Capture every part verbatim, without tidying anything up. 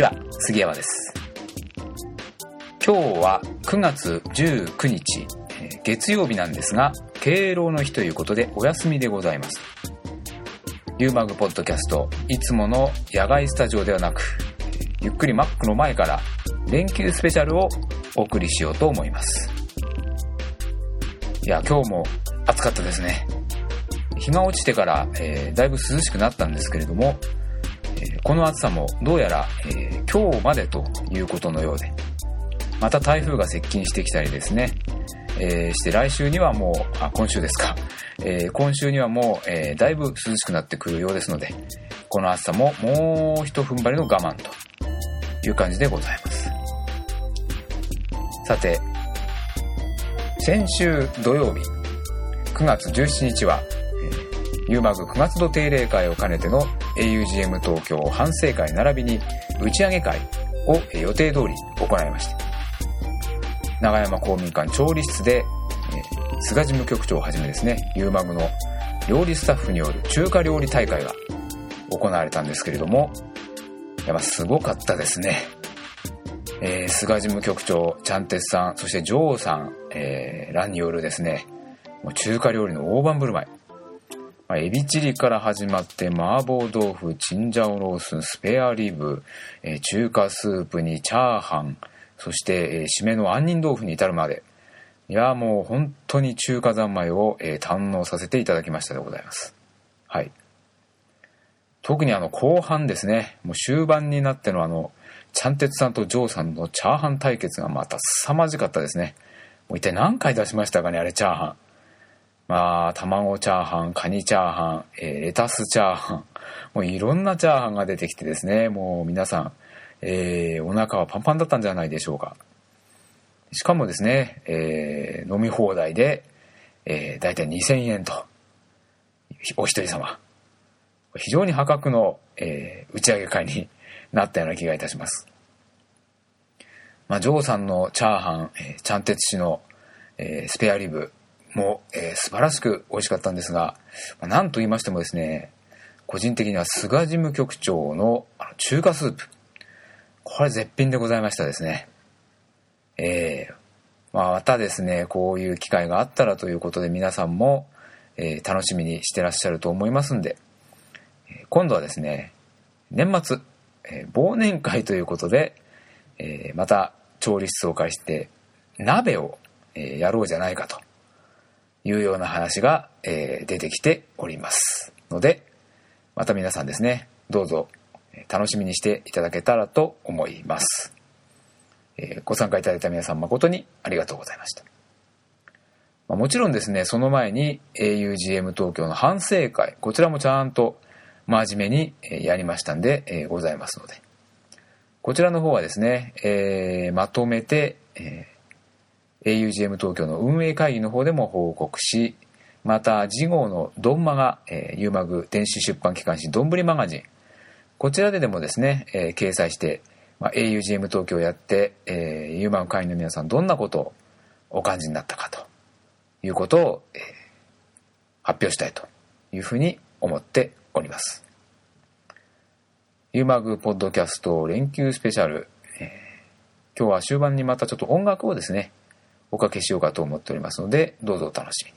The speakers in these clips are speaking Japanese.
ちは、杉山です。今日はくがつじゅうくにち、えー、月曜日なんですが、敬老の日ということでお休みでございます。ユーマグポッドキャスト、いつもの野外スタジオではなく、ゆっくり Mac の前から連休スペシャルをお送りしようと思います。いや、今日も暑かったですね。日が落ちてから、えー、だいぶ涼しくなったんですけれども、えー、この暑さもどうやら、えー、今日までということのようで、また台風が接近してきたりですね、えー、して来週にはもうあ今週ですか、えー、今週にはもう、えー、だいぶ涼しくなってくるようですので、この暑さももう一踏ん張りの我慢という感じでございます。さて、先週土曜日くがつじゅうしちにちは、ユーマグくがつど定例会を兼ねての エーユージーエム 東京反省会並びに打ち上げ会を予定通り行いました。長山公民館調理室で菅事務局長をはじめですね、ユーマグの料理スタッフによる中華料理大会が行われたんですけれども、やっぱすごかったですね。えー、菅事務局長、ちゃんてつさん、そしてジョーさん、えー、らによるですね、もう中華料理の大盤振る舞い、まあ、エビチリから始まって麻婆豆腐、チンジャオロース、スペアリブ、えー、中華スープにチャーハン、そして、えー、締めの杏仁豆腐に至るまで、いやもう本当に中華三昧を、えー、堪能させていただきましたでございます。はい。特にあの後半ですね、もう終盤になってのあのちゃんてつさんとジョーさんのチャーハン対決がまた凄まじかったですね。もう一体何回出しましたかね、あれチャーハン。まあ卵チャーハン、カニチャーハン、えー、レタスチャーハン、もういろんなチャーハンが出てきてですね、もう皆さん、えー、お腹はパンパンだったんじゃないでしょうか。しかもですね、えー、飲み放題で、えー、だいたいにせんえんと、お一人様。非常に破格の、えー、打ち上げ会になったような気がいたします。まあ、ジョーさんのチャーハン、えー、ちゃんてつ氏の、えー、スペアリブも、えー、素晴らしく美味しかったんですが、まあ、なんと言いましてもですね、個人的には菅事務局長のあの中華スープ、これ絶品でございましたですね。えー、まあまたですね、こういう機会があったらということで皆さんも、えー、楽しみにしてらっしゃると思いますんで、今度はですね、年末、えー、忘年会ということで、えー、また調理室を介して鍋を、えー、やろうじゃないかというような話が、えー、出てきておりますので、また皆さんですね、どうぞ楽しみにしていただけたらと思います。えー、ご参加いただいた皆さん誠にありがとうございました。まあ、もちろんですね、その前に エーユージーエム 東京の反省会、こちらもちゃんと真面目にやりましたんで、えー、ございますので、こちらの方はですね、えー、まとめて、えー、エーユージーエム 東京の運営会議の方でも報告し、また次号のドンマガ、えー、ユーマグ電子出版機関誌どんぶりマガジン、こちらででもですね、えー、掲載して、まあ、エーユージーエム 東京をやって、えー、ユーマグ会員の皆さんどんなことをお感じになったかということを、えー、発表したいというふうに思っております。ユーマグポッドキャスト連休スペシャル、えー、今日は終盤にまたちょっと音楽をですねおかけしようかと思っておりますので、どうぞお楽しみに。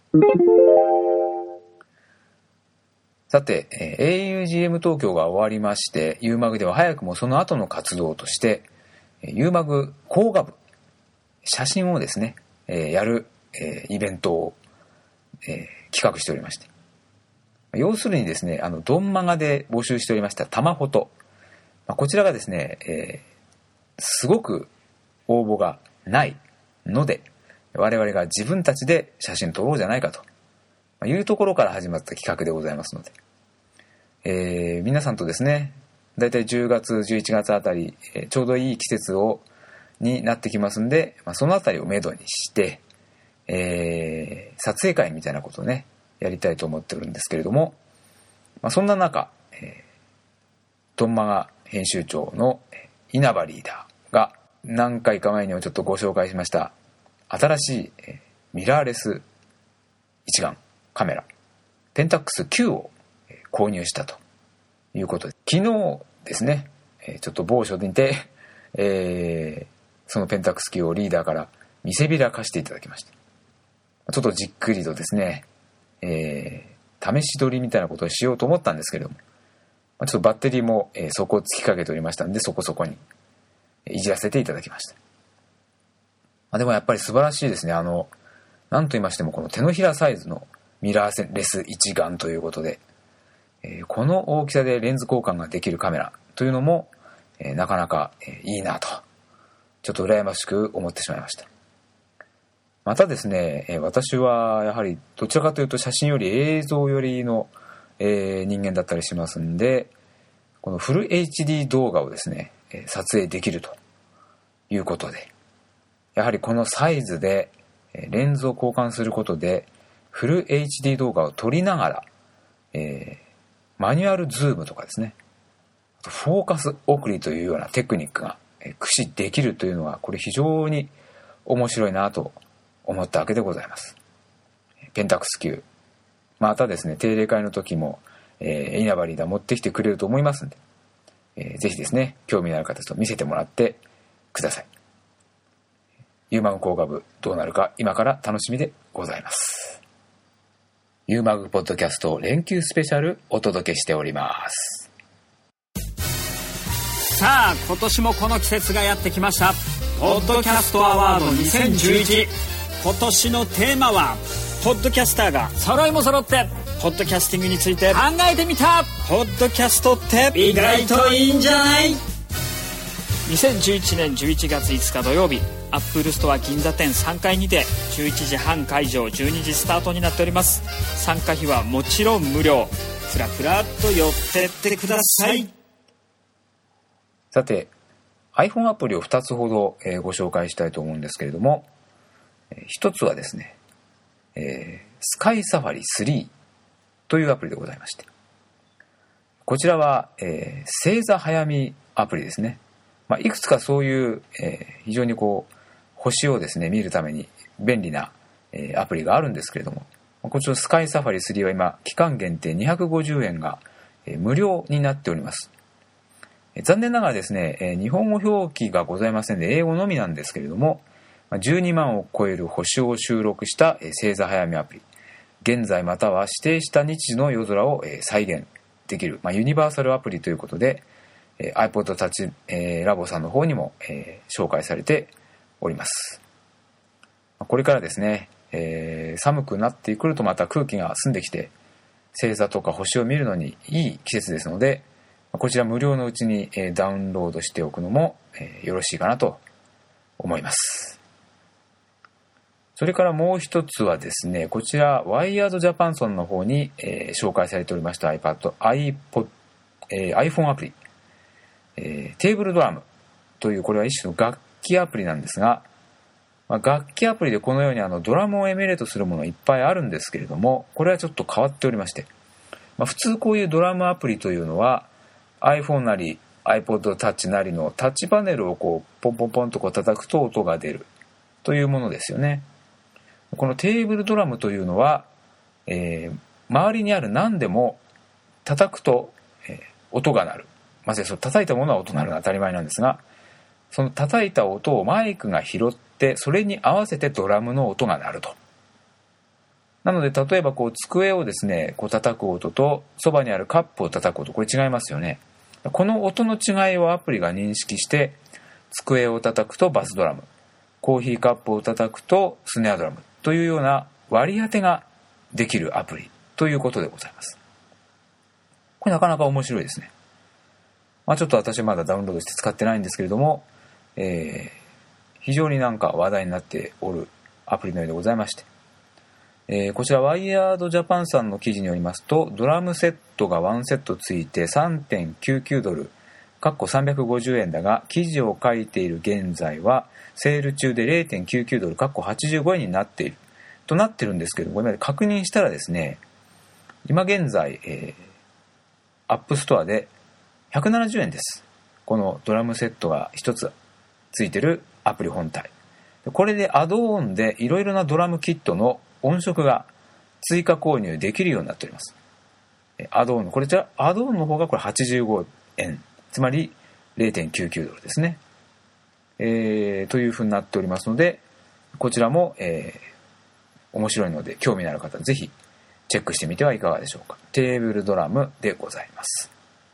さて、えー、エーユージーエム 東京が終わりまして、ユーマグでは早くもその後の活動としてユーマグ工画部、写真をですね、えー、やる、えー、イベントを、えー、企画しておりまして、要するにですね、あのドンマガで募集しておりましたタマフォト、まあ、こちらがですね、えー、すごく応募がないので、我々が自分たちで写真撮ろうじゃないかというところから始まった企画でございますので、えー、皆さんとですね、だいたいじゅうがつじゅういちがつあたり、えー、ちょうどいい季節をになってきますんで、まあ、そのあたりをめどにして、えー、撮影会みたいなことをねやりたいと思ってるんですけれども、まあ、そんな中、えー、ドンマガ編集長の稲葉リーダーが何回か前にもちょっとご紹介しました新しい、えー、ミラーレス一眼カメラペンタックスきゅうを購入したということで、昨日ですね、 えー、ちょっと某所にて、えー、そのペンタックス Q をリーダーから見せびらかしていただきました。ちょっとじっくりとですね、えー、試し撮りみたいなことをしようと思ったんですけれども、ちょっとバッテリーも、えー、底をつきかけておりましたんで、そこそこにいじらせていただきました。まあ、でもやっぱり素晴らしいですね。あのなんと言いましてもこの手のひらサイズのミラーレス一眼ということで、えー、この大きさでレンズ交換ができるカメラというのも、えー、なかなか、えー、いいなとちょっと羨ましく思ってしまいました。またですね、えー、私はやはりどちらかというと写真より映像よりの、えー、人間だったりしますんで、このフル エイチディー 動画をですね、えー、撮影できるということで、やはりこのサイズでレンズを交換することでフル エイチディー 動画を撮りながら、えー、マニュアルズームとかですね、フォーカス送りというようなテクニックが駆使できるというのは、これ非常に面白いなと思ったわけでございます。ペンタックス Q、 またですね定例会の時も、えー、稲葉リーダー持ってきてくれると思いますんで、えー、ぜひですね興味のある方と見せてもらってください。ユーマグ工学部どうなるか今から楽しみでございます。ユーマグポッドキャスト連休スペシャルお届けしております。 さあ今年もこの季節がやってきました。ポッドキャストアワードにせんじゅういち、今年のテーマはポッドキャスターが揃いも揃ってポッドキャスティングについて考えてみた。ポッドキャストって意外といいんじゃない。にせんじゅういちねんじゅういちがついつか土曜日、アップルストア銀座店さんかいにてじゅういちじはん開場、じゅうにじスタートになっております。参加費はもちろん無料。ふらふらっと寄ってってください。 さて iPhone アプリをふたつほど、えー、ご紹介したいと思うんですけれども、えー、ひとつはですね、えー、スカイサファリスリーというアプリでございまして、こちらは、えー、星座早見アプリですね。まあ、いくつかそういう、えー、非常にこう星をですね見るために便利な、えー、アプリがあるんですけれども、こちらスカイサファリスリーは今期間限定にひゃくごじゅうえんが、えー、無料になっております。えー、残念ながらですね、えー、日本語表記がございませんで英語のみなんですけれども、じゅうにまんを超える星を収録した、えー、星座早見アプリ、現在または指定した日時の夜空を、えー、再現できる、まあ、ユニバーサルアプリということで、えー、iPod Touch、えー、ラボさんの方にも、えー、紹介されております。これからですね、えー、寒くなってくるとまた空気が澄んできて星座とか星を見るのにいい季節ですので、こちら無料のうちに、えー、ダウンロードしておくのも、えー、よろしいかなと思います。それからもう一つはですね、こちらワイヤードジャパンソンの方に、えー、紹介されておりました iPad、iPod、えー、iPhone アプリ、えー、テーブルドラムという、これは一種の楽器アプリなんですが、まあ、楽器アプリでこのようにあのドラムをエミュレートするものいっぱいあるんですけれども、これはちょっと変わっておりまして、まあ、普通こういうドラムアプリというのは iPhone なり iPod Touch なりのタッチパネルをこうポンポンポンとこう叩くと音が出るというものですよね。このテーブルドラムというのは、えー、周りにある何でも叩くと、えー、音が鳴る。まずその叩いたものは音が鳴るのは当たり前なんですが、その叩いた音をマイクが拾ってそれに合わせてドラムの音が鳴ると。なので例えばこう机をですねこう叩く音とそばにあるカップを叩く音、これ違いますよね。この音の違いをアプリが認識して、机を叩くとバスドラム、コーヒーカップを叩くとスネアドラムというような割り当てができるアプリということでございます。これなかなか面白いですね。まあ、ちょっと私はまだダウンロードして使ってないんですけれども、えー、非常になんか話題になっておるアプリのようでございまして、えー、こちらワイヤードジャパンさんの記事によりますと、ドラムセットがワンセットついて さんてんきゅうきゅうドルかっこさんびゃくごじゅうえんだが、記事を書いている現在はセール中で れいてんきゅうきゅうドルかっこはちじゅうごえんになっているとなってるんですけども、今確認したらですね、今現在、えー、アップストアでひゃくななじゅうえんです。このドラムセットが一つついてるアプリ本体。これでアドオンでいろいろなドラムキットの音色が追加購入できるようになっております。アドオンのこれじゃアドオンの方がこれはちじゅうごえん、つまりれいてんきゅうきゅう ドルですね、えー、というふうになっておりますので、こちらも、えー、面白いので興味のある方ぜひチェックしてみてはいかがでしょうか。テーブルドラムでございます。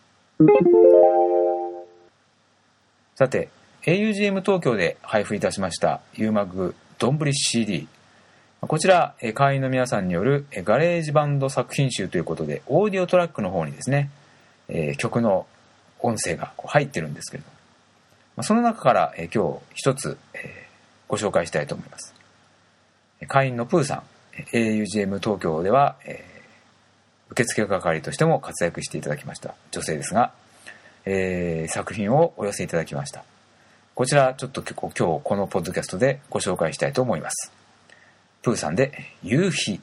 さて エーユージーエム 東京で配布いたしましたユーマグどんぶり シーディー、こちら会員の皆さんによるガレージバンド作品集ということで、オーディオトラックの方にですね、えー、曲の音声が入ってるんですけれども、その中から今日一つご紹介したいと思います。会員のプーさん、 エーユージーエム 東京では受付係としても活躍していただきました女性ですが、えー、作品をお寄せいただきました。こちらちょっと今日このポッドキャストでご紹介したいと思います。プーさんで夕日。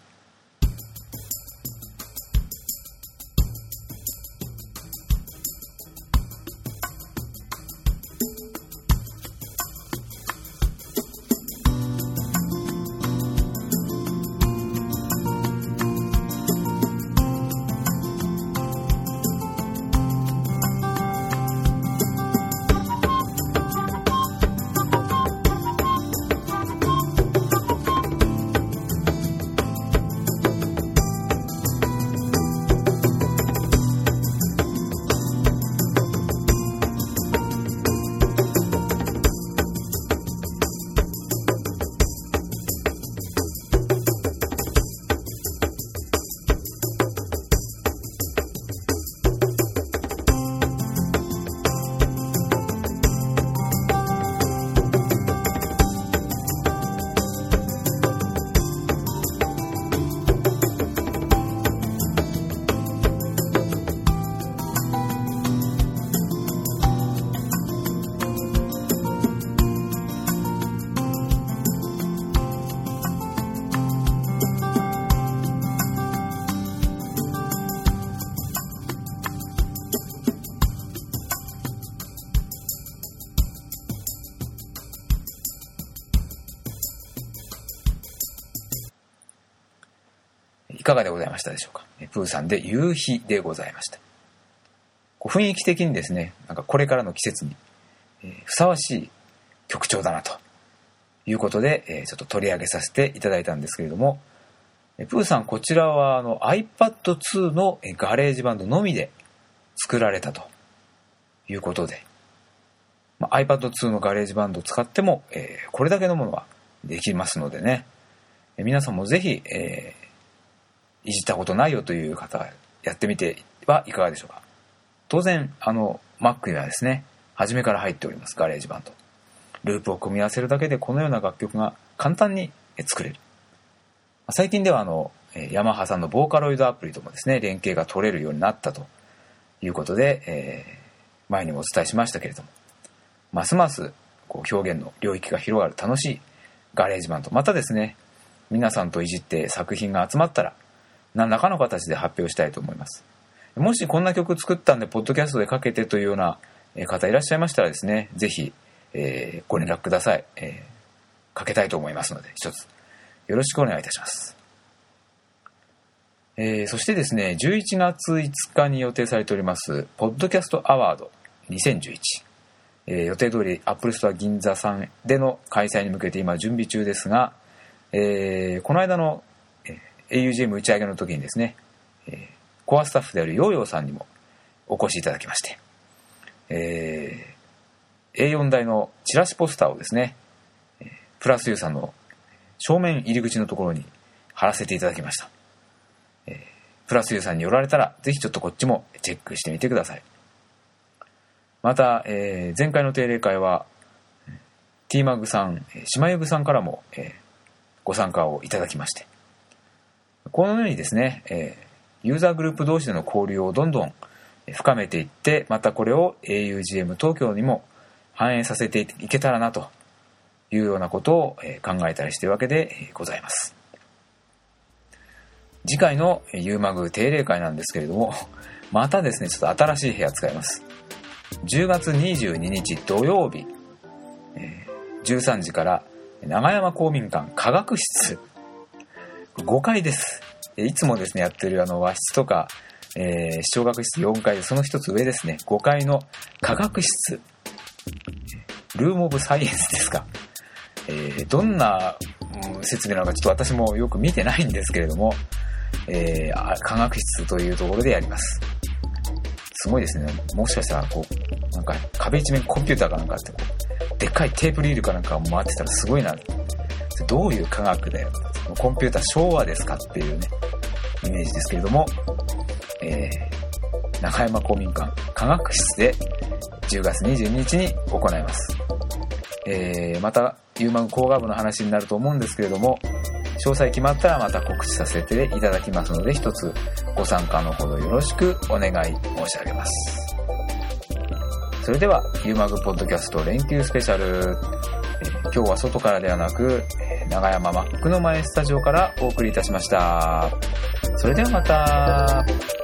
いかがでございましたでしょうか。プーさんで夕日でございました。雰囲気的にですね、なんかこれからの季節にふさわしい曲調だなということでちょっと取り上げさせていただいたんですけれども、プーさんこちらはあの アイパッドツー のガレージバンドのみで作られたということで、まあ、アイパッドツー のガレージバンドを使っても、えー、これだけのものはできますのでね、皆さんもぜひ、えーいじったことないよという方やってみてはいかがでしょうか。当然あの Mac にはですね、初めから入っておりますガレージバンド、ループを組み合わせるだけでこのような楽曲が簡単に作れる。最近ではあのヤマハさんのボーカロイドアプリともですね連携が取れるようになったということで、えー、前にもお伝えしましたけれども、ますますこう表現の領域が広がる楽しいガレージバンド、またですね皆さんといじって作品が集まったら何らかの形で発表したいと思います。もしこんな曲作ったんでポッドキャストでかけてというような方いらっしゃいましたらですね、ぜひ、えー、ご連絡ください、えー、かけたいと思いますので一つよろしくお願いいたします。えー、そしてですねじゅういちがついつかに予定されておりますポッドキャストアワードにせんじゅういち、えー、予定通りアップルストア銀座さんでの開催に向けて今準備中ですが、えー、この間のエーユージーエム 打ち上げの時にですね、えー、コアスタッフであるヨーヨーさんにもお越しいただきまして、えー、エーよん 台のチラシポスターをですね、プラスユーさんの正面入り口のところに貼らせていただきました。えー、プラスユーさんに寄られたらぜひちょっとこっちもチェックしてみてください。また、えー、前回の定例会は T マグさん、島ゆぐさんからも、えー、ご参加をいただきまして、このようにですね、えー、ユーザーグループ同士での交流をどんどん深めていって、またこれを エーユージーエム 東京にも反映させていけたらなというようなことを考えたりしているわけでございます。次回のユーマグ定例会なんですけれども、またですねちょっと新しい部屋使います。じゅうがつにじゅうににち土曜日、じゅうさんじから長山公民館科学室ごかいです。いつもですねやってるあの和室とかえー、視聴覚室よんかいでその一つ上ですね、ごかいの科学室、ルームオブサイエンスですか。えー、どんな、うん、設備なのかちょっと私もよく見てないんですけれども、えー、科学室というところでやります。すごいですね。もしかしたらこうなんか壁一面コンピューターかなんかってこうでっかいテープリールかなんか回ってたらすごいな。どういう科学だよ。コンピューター昭和ですかっていうねイメージですけれども、えー、中山公民館科学室でじゅうがつにじゅうににちに行います。えー、またユーマグ工学部の話になると思うんですけれども、詳細決まったらまた告知させていただきますので、一つご参加のほどよろしくお願い申し上げます。それではユーマグポッドキャスト連休スペシャル、えー、今日は外からではなく長山マックの前スタジオからお送りいたしました。それではまた。